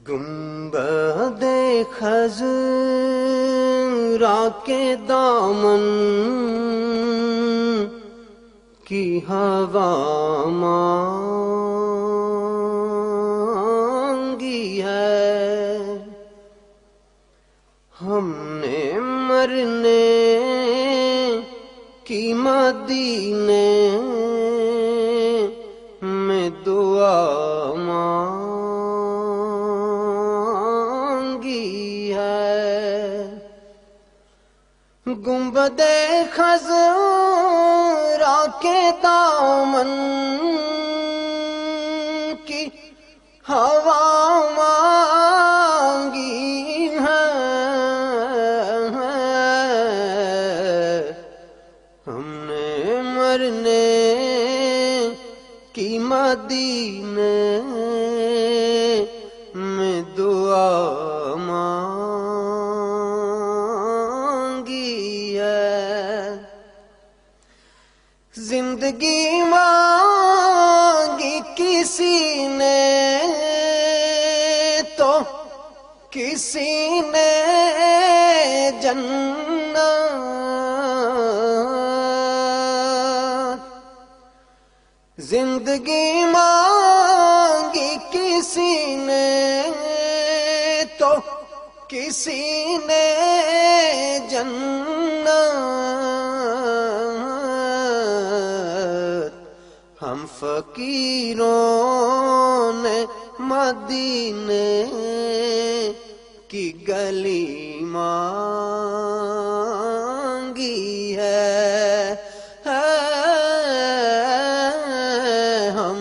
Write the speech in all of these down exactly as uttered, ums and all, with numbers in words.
گنبد خضرا کے دامن کی ہوا مانگی ہے، ہم نے مرنے کی مدینے میں دعا مانگی ہے۔ گنبد خضرا کے دامن کی ہوا مانگی ہے، ہم نے مرنے کی مدینے میں دعا مانگی ہے۔ زندگی مانگی کسی نے تو کسی نے جنت، زندگی مانگی کسی نے تو کسی نے جنت، ہم فقیروں نے مدینے کی گلی مانگی ہے، ہم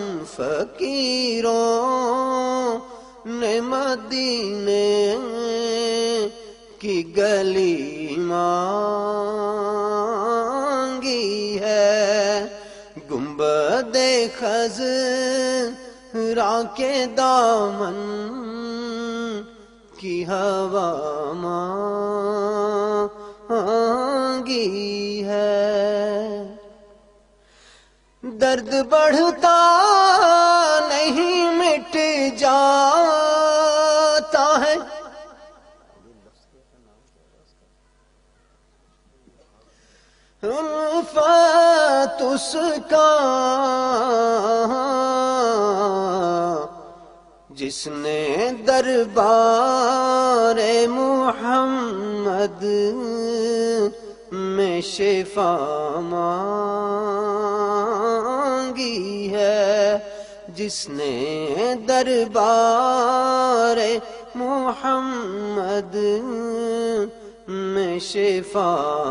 فقیروں نے مدینے کی گلی مانگی ہے۔ گنبد خضرا کے دامن کی ہوا مانگی ہے۔ درد بڑھتا نہیں مٹ جاتا ہے، الفت اس کا جس نے دربار محمد میں شفا مانگی ہے، جس نے دربار محمد میں شفا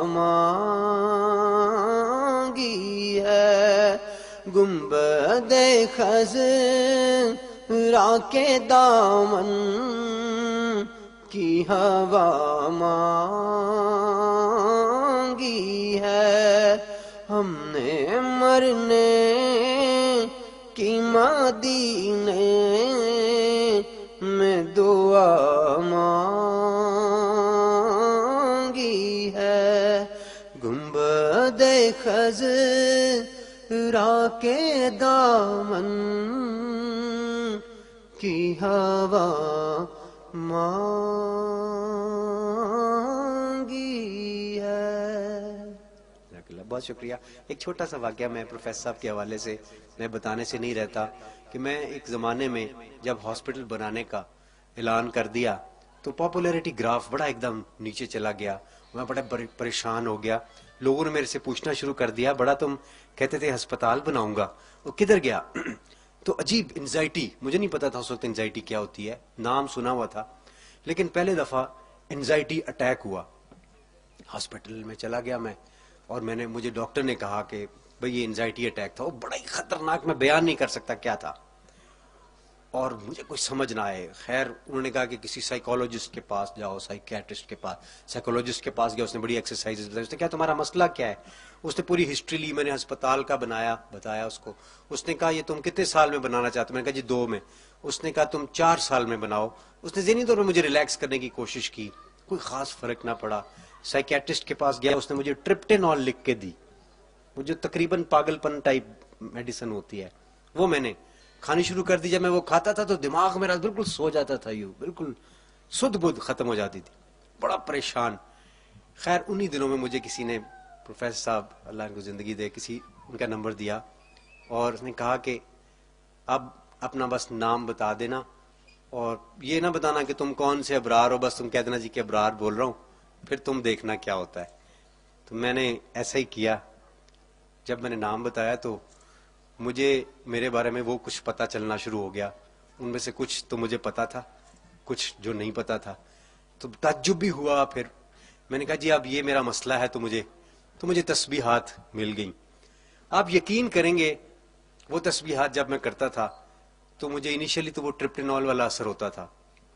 مانگی ہے۔ گنبد خضرا کے دامن کی ہوا مانگی ہے، ہم نے مرنے کی مدینے میں دعا مانگی ہے۔ گنبد خضرا کے دامن کی ہوا مانگی ہے۔ بہت شکریہ۔ ایک چھوٹا سا واقعہ میں پروفیسر صاحب کے حوالے سے میں بتانے سے نہیں رہتا کہ میں ایک زمانے میں جب ہاسپٹل بنانے کا اعلان کر دیا تو پاپولیرٹی گراف بڑا ایک دم نیچے چلا گیا، میں بڑا پریشان ہو گیا۔ لوگوں نے میرے سے پوچھنا شروع کر دیا، بڑا تم کہتے تھے ہسپتال بناؤں گا، وہ کدھر گیا؟ تو عجیب انزائٹی، مجھے نہیں پتا تھا اس وقت انزائٹی کیا ہوتی ہے، نام سنا ہوا تھا، لیکن پہلے دفعہ انزائٹی اٹیک ہوا۔ ہاسپٹل میں چلا گیا میں، اور میں نے مجھے ڈاکٹر نے کہا کہ بھئی یہ انزائٹی اٹیک تھا، وہ بڑا ہی خطرناک، میں بیان نہیں کر سکتا کیا تھا، اور مجھے کوئی سمجھ نہ آئے۔ خیر انہوں نے کہا کہ کسی سائیکالوجسٹ کے پاس جاؤ، سائیکیٹرسٹ کے پاس، سائیکالوجسٹ کے پاس گیا، اس نے بڑی ایکسرسائزز بتائی، اس نے کہا تمہارا مسئلہ کیا ہے؟ اس نے پوری ہسٹری لی، میں نے ہسپتال کا بنایا بتایا اس کو۔ اس نے کہا یہ تم کتنے سال میں بنانا چاہتے ہو؟ میں نے کہا جی دو میں۔ اس نے کہا تم چار سال میں بناؤ۔ اس نے ذہنی طور پر مجھے ریلیکس کرنے کی کوشش کی، کوئی خاص فرق نہ پڑا۔ سائیکیٹرسٹ کے پاس گیا، اس نے مجھے ٹرپٹینول لکھ کے دی، وہ جو تقریباً پاگل پن ٹائپ میڈیسن ہوتی ہے، وہ میں نے کھانی شروع کر دی. جب میں وہ کھاتا تھا تو دماغ میرا بالکل سو جاتا تھا, یوں بالکل سدھ بدھ ختم ہو جاتی تھی, بڑا پریشان. خیر انہی دنوں میں مجھے کسی نے, پروفیسر صاحب اللہ ان کو زندگی دے, کسی ان کا نمبر دیا اور اس نے کہا کہ اب اپنا بس نام بتا دینا اور یہ نہ بتانا کہ تم کون سے ابرار ہو, بس تم کہہ دینا جی کہ ابرار بول رہا ہوں, پھر تم دیکھنا کیا ہوتا ہے. تو میں نے ایسا ہی کیا. جب میں نے نام بتایا تو مجھے میرے بارے میں وہ کچھ پتہ چلنا شروع ہو گیا. ان میں سے کچھ تو مجھے پتا تھا, کچھ جو نہیں پتا تھا. تو تعجب بھی ہوا. پھر میں نے کہا جی اب یہ میرا مسئلہ ہے, تو مجھے تو مجھے تسبیحات مل گئیں. آپ یقین کریں گے وہ تسبیحات جب میں کرتا تھا تو مجھے انیشلی تو وہ ٹرپٹینول والا اثر ہوتا تھا,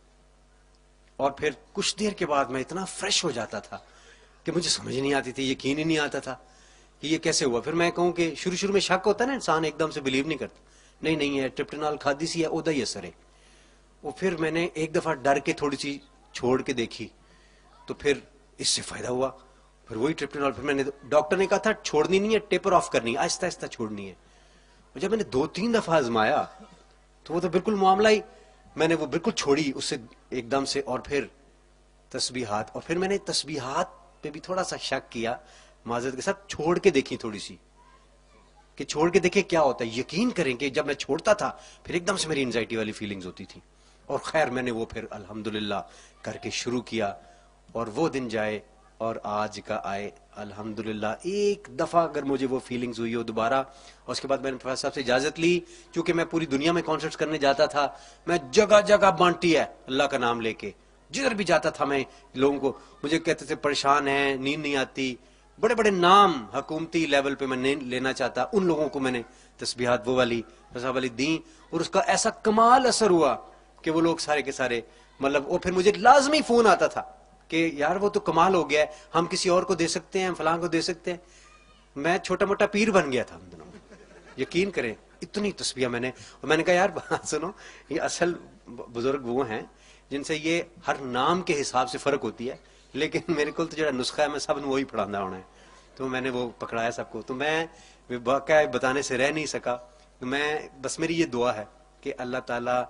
اور پھر کچھ دیر کے بعد میں اتنا فریش ہو جاتا تھا کہ مجھے سمجھ نہیں آتی تھی, یقین ہی نہیں آتا تھا کہ یہ کیسے ہوا. پھر میں کہوں کہ شروع شروع میں شک ہوتا ہے نا, انسان ایک دم سے بلیو نہیں کرتا, نہیں نہیں ہے ٹرپٹینول کھادی سی ہے اودا ہی اثر ہے. وہ پھر میں نے ایک دفعہ ڈر کے تھوڑی سی چھوڑ کے دیکھی تو پھر اس سے فائدہ ہوا. پھر وہی ٹرپٹینول, پھر میں نے, ڈاکٹر نے کہا تھا چھوڑنی نہیں ہے, ٹیپر آف کرنی ہے, آہستہ آہستہ چھوڑنی ہے. جب میں نے دو تین دفعہ آزمایا تو وہ تو بالکل معاملہ ہی, میں نے وہ بالکل چھوڑی اس سے ایک دم سے. اور پھر تسبیحات, اور پھر میں نے تسبیحات پہ بھی تھوڑا سا شک کیا معذرت کے ساتھ, چھوڑ کے دیکھی تھوڑی سی کہ چھوڑ کے دیکھے کیا ہوتا ہے. یقین کریں کہ جب میں چھوڑتا تھا پھر ایک دم سے میری انزائٹی والی فیلنگز ہوتی تھی. اور خیر میں نے وہ پھر الحمدللہ کر کے شروع کیا, اور وہ دن جائے اور آج کا آئے الحمدللہ. ایک دفعہ اگر مجھے وہ فیلنگز ہوئی ہو دوبارہ, اور اس کے بعد میں نے پروفیسر صاحب سے اجازت لی, چونکہ میں پوری دنیا میں کانسرٹس کرنے جاتا تھا, میں جگہ جگہ بانٹی ہے اللہ کا نام لے کے, جدھر بھی جاتا تھا میں لوگوں کو, مجھے کہتے تھے پریشان ہیں, نیند نہیں آتی, بڑے بڑے نام حکومتی لیول پہ میں نہیں لینا چاہتا, ان لوگوں کو میں نے تسبیحات وہ والی صاحب والی دیں, اور اس کا ایسا کمال اثر ہوا کہ وہ لوگ سارے کے سارے مطلب, اور پھر مجھے لازمی فون آتا تھا کہ یار وہ تو کمال ہو گیا ہے, ہم کسی اور کو دے سکتے ہیں, ہم فلاں کو دے سکتے ہیں. میں چھوٹا موٹا پیر بن گیا تھا ان دنوں, یقین کریں اتنی تسبیح میں نے. اور میں نے کہا یار بات سنو, یہ اصل بزرگ وہ ہیں جن سے یہ ہر نام کے حساب سے فرق ہوتی ہے, لیکن میرے کو تو جو نسخہ ہے میں سب نے وہی پڑھانا ہونا ہے. تو میں نے وہ پکڑایا سب کو, تو میں واقعہ بتانے سے رہ نہیں سکا. تو میں بس میری یہ دعا ہے کہ اللہ تعالیٰ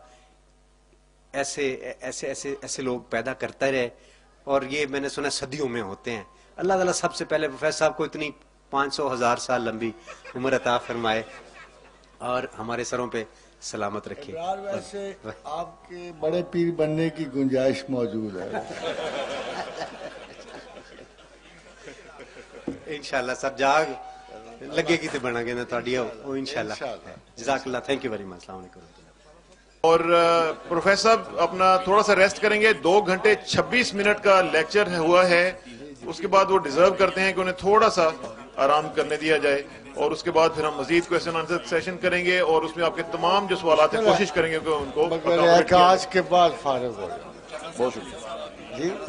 ایسے ایسے ایسے ایسے لوگ پیدا کرتا رہے, اور یہ میں نے سنا صدیوں میں ہوتے ہیں. اللہ تعالیٰ سب سے پہلے پروفیسر صاحب کو اتنی پانچ سو ہزار سال لمبی عمر عطا فرمائے اور ہمارے سروں پہ سلامت رکھے. ویسے آپ کے بڑے پیر بننے کی گنجائش موجود ہے. انشاءاللہ سب جاگ لگے گی تو بنا گے نا تھوڑی وہ انشاءاللہ. جزاک اللہ, تھینک یو ویری مچ, السلام علیکم. اور پروفیسر صاحب اپنا تھوڑا سا ریسٹ کریں گے. دو گھنٹے چھبیس منٹ کا لیکچر ہوا ہے, اس کے بعد وہ ڈیزرو کرتے ہیں کہ انہیں تھوڑا سا آرام کرنے دیا جائے, اور اس کے بعد پھر ہم مزید کویسچن آنسر سیشن کریں گے, اور اس میں آپ کے تمام جو سوالات ہیں کوشش کریں گے کہ ان کو آج کے بعد فارغ ہو جائے. بہت شکریہ جی.